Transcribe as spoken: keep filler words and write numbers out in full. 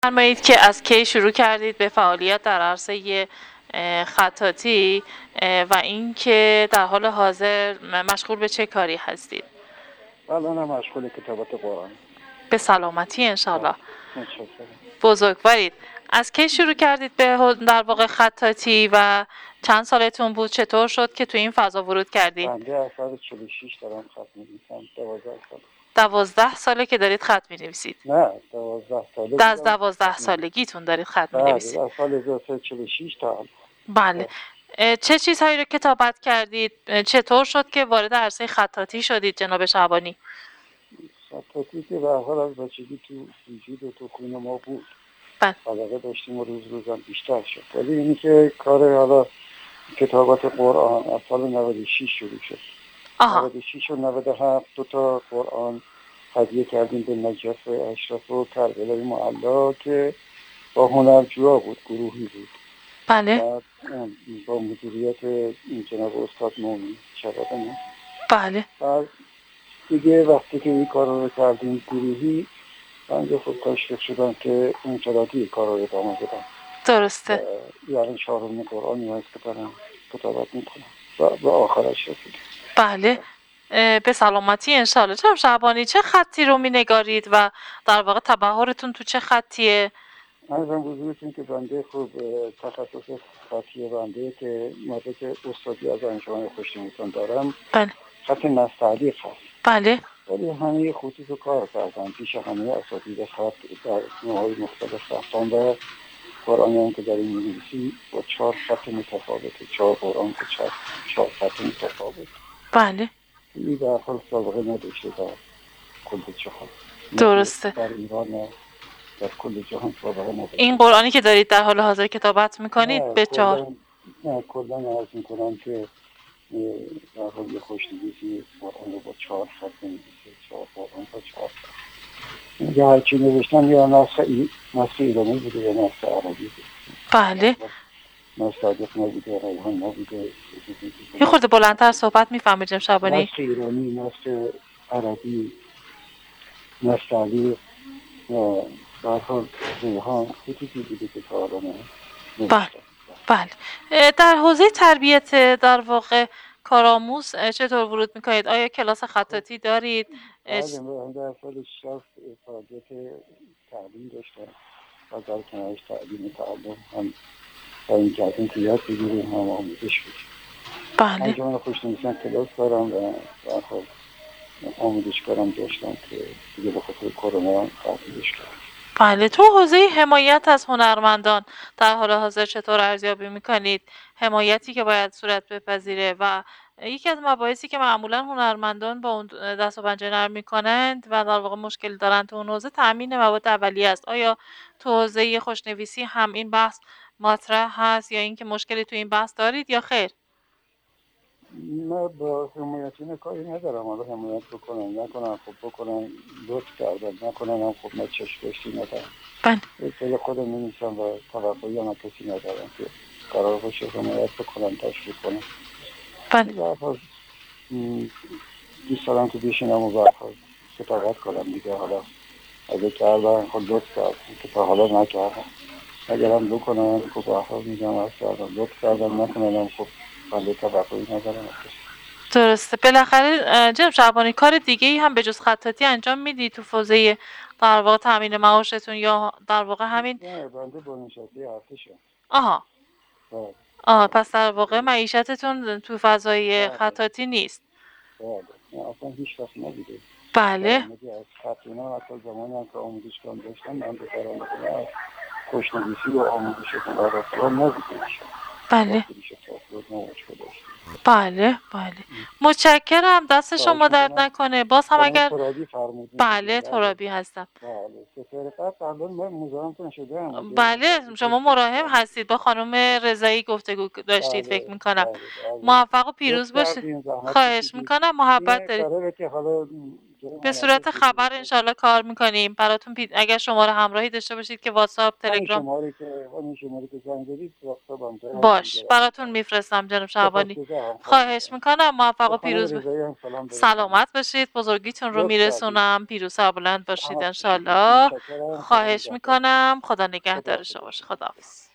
فرمایید که از کی شروع کردید به فعالیت در عرصه اه، خطاطی اه، و اینکه در حال حاضر مشغول به چه کاری هستید؟ الان هم مشغول کتابت قرآن. به سلامتی انشالله. متشکرم. بزرگوارید. از کی شروع کردید به هو- در واقع خطاطی و چند سالتون بود؟ چطور شد که تو این فضا ورود کردید؟ بنده از سال چهل و شش دارم خط می‌نویسم. دوازده سال. دوازده ساله که دارید خط می نه دوازده ساله از بودم. دوازده سالگیتون دارید خط می بله نویسید؟ از سال هزار و سیصد و چهل و شش تا الان. بله. اه، چه چیزهایی رو کتابت کردید؟ اه، چطور شد که وارد عرصه خطاطی شدید جناب شعبانی؟ خطاطی که به هر حال از بچگی تو وجود و تو خون ما بود. بله. علاقه داشتیم و روز روزم بیشتر شد. ولی اینی که کار حالا کتابت قرآن از سال نود و شش شروع شد. آها. نود و شش و نود و هفت دو تا قرآن هدیه کردیم به نجف اشرف و کربلای معلا که با هنرجوها بود، گروهی بود. بله. بعد با مدیریت جناب استاد مومن شبابی. بله. بعد دیگه وقتی که این کار رو کردیم گروهی، بنده خود تشویق شدم که انفرادی کار رو ادامه بدم. درسته. یعنی چهارمین قرآنی هست که دارم کتابت میکنم و به آخرش رسیدم. بله. اه، به سلامتی انشالله. جناب شعبانی چه خطی رو می نگارید و در واقع تبحرتون تو چه خطیه؟ ارزم بزرگتون که بنده خوب تخصص خطی بنده که مدرک استادی از انجمن خوشنویسان دارم. بله. خط نستعلیق هست. بله. ولی همه خطوط رو کار کردم پیش همه اساتید خط در نوعهای مختلف رفتم و قرآن که داریم می‌نویسیم با چهار خط متفاوته، چهار قرآن که چهار چهار خط متفاوت. بله. این در حال سابقه نداشته در کل جهان. درسته. در ایران نه، در کل جهان سابقه نداشته. این قرآنی که دارید در حال حاضر کتابت میکنید به چهار؟ نه کلا عرض میکنم که در حال یه خوشنویسی قرآن رو با چهار خط می‌نویسه، چهار قرآن با چهار خط. یا هرچی نوشتن یا نسخ ای... نسخ ایرانی بوده یا نسخ عربی بوده. بله. نسخ صادق نبوده، ریحان نبوده. یه خورده بلندتر صحبت میفهمید جناب شعبانی؟ نسخ ایرانی، نسخ عربی، نسخ علی و در حال ریحان خطوطی بوده که تا حالا بله. بله. در حوزه تربیت در واقع کارآموز چطور ورود میکنید؟ آیا کلاس خطاطی دارید؟ بله من در سال شصت فعالیت تعلیم داشتم و در کنارش تعلیم تعلم هم تا این جهتون که یاد بگیریم هم آموزش بگیریم. بله. انجمن خوشنویسان کلاس دارم و در حال آموزشگارم داشتم که دیگه به خاطر کرونا تعطیلش کردم. بله. تو حوزه حمایت از هنرمندان در حال حاضر چطور ارزیابی میکنید؟ حمایتی که باید صورت بپذیره و یکی از مباحثی که معمولا هنرمندان با اون دست و پنجه نرم میکنند و در واقع مشکل دارن تو اون حوزه تامین مواد اولیه است. آیا تو حوزه خوشنویسی هم این بحث مطرح هست یا اینکه مشکلی تو این بحث دارید یا خیر؟ نه با حمایت این کاری ندارم. حالا حمایت بکنن نکنن خب بکنن لطف کردن نکنن هم خب من چشم داشتی ندارم. بله. به خودم می‌نویسم و توقعی هم کسی ندارم که قرار باشه حمایت بکنن تشویق کنن. بله. در حال دوست دارم که بشینم و به حال کتابت کنم دیگه. حالا اگه کردن خب لطف کردن که تا حالا نکردم. اگرم بکنن خب به حال میگم از کردن لطف کردن نکنن خب بله توقعی ندارم. درسته. بالاخره جناب شعبانی کار دیگه ای هم به جز خطاطی انجام میدی تو حوزه در واقع تامین معاشتون یا در واقع همین؟ نه بنده بازنشسته ارتشم. آها. بله. آها پس در واقع معیشتتون تو فضای خطاطی نیست. بله. نه اصلا هیچ وقت نبوده. بله. از خط اینا حتی زمانی هم که آموزشگاه داشتم من به فرانسه از خوشنویسی و آموزش فرانسه نبوده. بله. بله بله. متشکرم. دست شما درد نکنه. باز هم اگر ترابی فرمودید. بله ترابی هستم. بله. سفر قبل الان من مزاحمتون شدم. بله شما مراهم هستید. با خانم رضایی گفتگو داشتید بله. فکر میکنم. بله. بله. موفق و پیروز باشید. خواهش میکنم. محبت دارید. قراره که حالا به صورت خبر انشالله کار میکنیم براتون. پی... اگر شماره همراهی داشته باشید که واتساپ همین تلگرام شماره که همین شماره که زنگ زدید واتساپ هم داره. باش براتون میفرستم جناب شعبانی. سپاسگزارم. خواهش میکنم. موفق و به خانم پیروز ب... رضایی هم سلام برسونید. سلامت باشید. بزرگیتون رو لطف میرسونم. پیروز و بلند باشید کردید. انشالله. متشکرم. خواهش خدا میکنم. خدا نگهدار. نگهدار شما باشه. خداحافظ.